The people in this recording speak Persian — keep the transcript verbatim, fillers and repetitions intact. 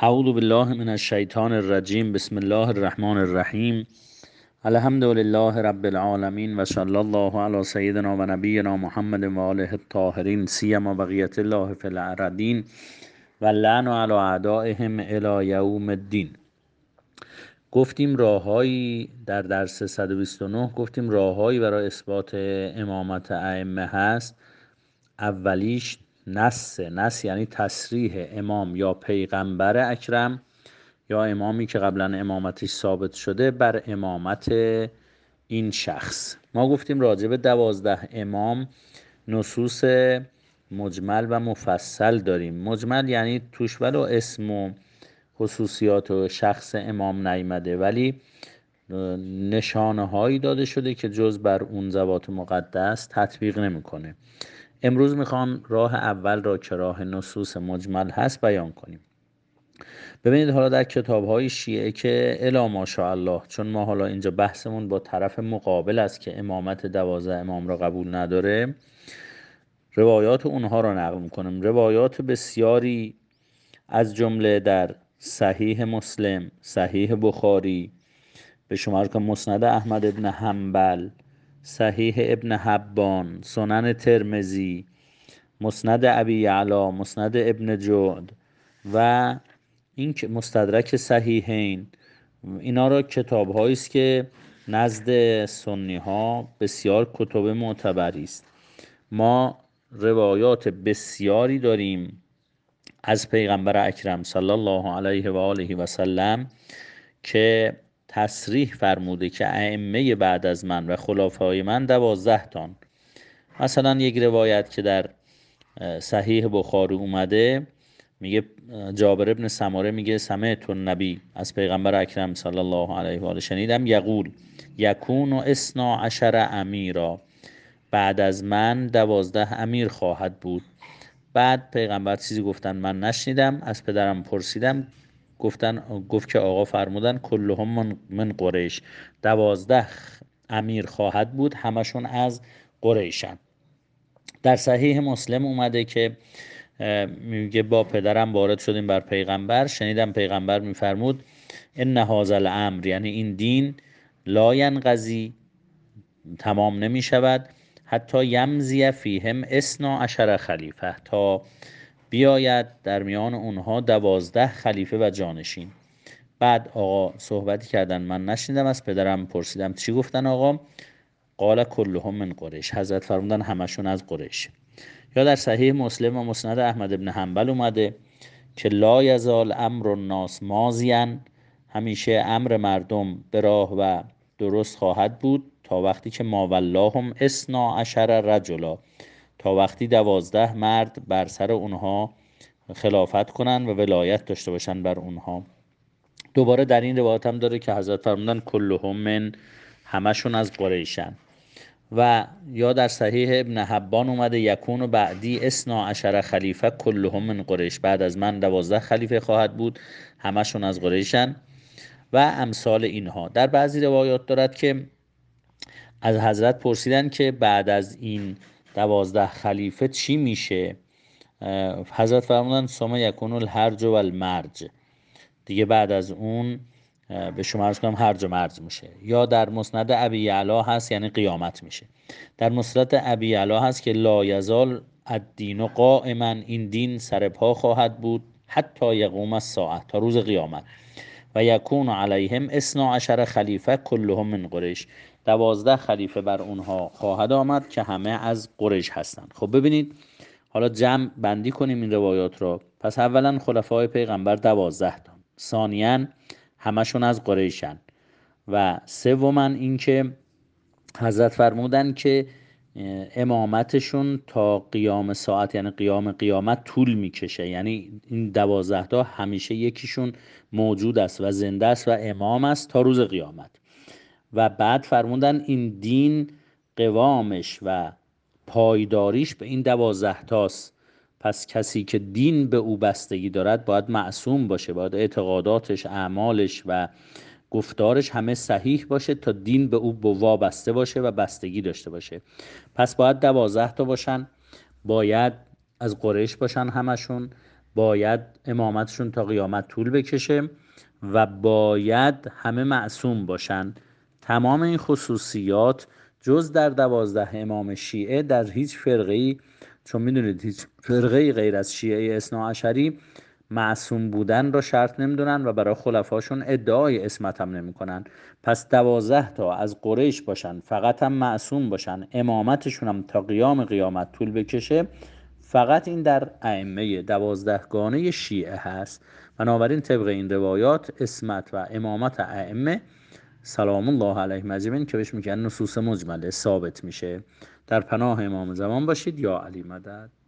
اعوذ بالله من الشیطان الرجیم. بسم الله الرحمن الرحیم. الحمد لله رب العالمین و صلی الله علی سیدنا و نبینا محمد و آله الطاهرین سیما بقیت الله فی الارضین و لعن علی اعدائهم الی یوم الدین. گفتیم راههایی در درس صد و بیست و نه گفتیم راههایی برای اثبات امامت ائمه هست. اولیش نص نص یعنی تصریح امام یا پیغمبر اکرم یا امامی که قبلا امامتش ثابت شده بر امامت این شخص. ما گفتیم راجع به دوازده امام نصوص مجمل و مفصل داریم. مجمل یعنی توش ولو اسم و خصوصیات و شخص امام نیامده، ولی نشانه هایی داده شده که جز بر اون ذوات مقدس تطبیق نمیکنه. امروز میخوام راه اول را که راه نصوص مجمل هست بیان کنیم. ببینید حالا در کتاب های شیعه که الا ماشاءالله، چون ما حالا اینجا بحثمون با طرف مقابل است که امامت دوازده امام را قبول نداره، روایات اونها را نقل میکنیم. روایات بسیاری از جمله در صحیح مسلم، صحیح بخاری، به شمار که مسند احمد ابن حنبل، صحیح ابن حبان، سنن ترمذی، مسند ابی یعلا، مسند ابن جعد و این که مستدرک صحیحین، اینا را کتاب هایی است که نزد سنی ها بسیار کتب معتبری است. ما روایات بسیاری داریم از پیغمبر اکرم صلی الله علیه و آله و سلم که تصریح فرموده که ائمه بعد از من و خلفای من دوازده تان. مثلا یک روایت که در صحیح بخاری اومده میگه جابر ابن سماره میگه سمعت النبی، از پیغمبر اکرم صلی الله علیه و آله شنیدم، یقول یکون اثنا عشر امیرا، بعد از من دوازده امیر خواهد بود. بعد پیغمبر چیزی گفتن من نشنیدم، از پدرم پرسیدم، گفتن گفت که آقا فرمودن کلهم من, من قریش، دوازده امیر خواهد بود، همشون از قریشن. در صحیح مسلم اومده که میگه با پدرم وارد شدیم بر پیغمبر، شنیدم پیغمبر میفرمود ان هذا الامر، یعنی این دین، لا ینقضی، تمام نمی شود، حتی یمضی فیهم اثنا عشر خلیفه، تا بیاید در میان اونها دوازده خلیفه و جانشین. بعد آقا صحبتی کردن من نشنیدم، از پدرم پرسیدم چی گفتن آقا؟ قال کلهم من قریش، حضرت فرمودن همشون از قریش. یا در صحیح مسلم و مسند احمد ابن حنبل اومده که لا یزال امر الناس ماضیا، همیشه امر مردم به راه و درست خواهد بود تا وقتی که ما ولاهم اثنا عشر رجلا، تا وقتی دوازده مرد بر سر اونها خلافت کنن و ولایت داشته باشن بر اونها. دوباره در این روایت هم داره که حضرت فرمودن کلهم من، همشون از قریشن. و یا در صحیح ابن حبان اومده یکون و بعدی اثنا عشر خلیفه کلهم من قریش، بعد از من دوازده خلیفه خواهد بود، همشون از قریشن و امثال اینها. در بعضی روایات دارد که از حضرت پرسیدن که بعد از این دوازده خلیفه چی میشه؟ حضرت فرمودن ثم یکون الهرج و المرج، دیگه بعد از اون به شما عرض کنم هرج و مرج میشه. یا در مسند ابی یعلا هست یعنی قیامت میشه. در مسند ابی یعلا هست که لا یزال الدین قائما، این دین سرپا خواهد بود حتی یقوم الساعه، تا روز قیامت. و یکون علیهم اثنا عشر خلیفه کلهم من قریش، دوازده خلیفه بر اونها خواهد آمد که همه از قریش هستند. خب ببینید حالا جمع بندی کنیم این روایات را. پس اولا خلفای پیغمبر دوازده تا، ثانیاً همشون از قریشن، و سوما این که حضرت فرمودن که امامتشون تا قیام ساعت، یعنی قیام قیامت طول میکشه، یعنی این دوازده تا همیشه یکیشون موجود است و زنده است و امام است تا روز قیامت. و بعد فرمودن این دین قوامش و پایداریش به این دوازده تاست. پس کسی که دین به او بستگی دارد باید معصوم باشه، باید اعتقاداتش، اعمالش و گفتارش همه صحیح باشه تا دین به او وابسته باشه و بستگی داشته باشه. پس باید دوازده تا باشن، باید از قریش باشن همشون، باید امامتشون تا قیامت طول بکشه و باید همه معصوم باشن. تمام این خصوصیات جز در دوازده امام شیعه در هیچ فرقه‌ای، چون میدونید هیچ فرقه‌ای غیر از شیعه اثناعشری معصوم بودن را شرط نمیدونن و برای خلفاشون ادعای عصمت هم نمیکنن. پس دوازده تا از قریش باشن، فقط هم معصوم باشن، امامتشون هم تا قیام قیامت طول بکشه، فقط این در ائمه دوازدهگانه شیعه هست. بنابراین طبق این روایات عصمت و امامت ائمه سلام الله علیهم اجمعین که بهش میگن نصوص مجمله ثابت میشه. در پناه امام زمان باشید. یا علی مدد.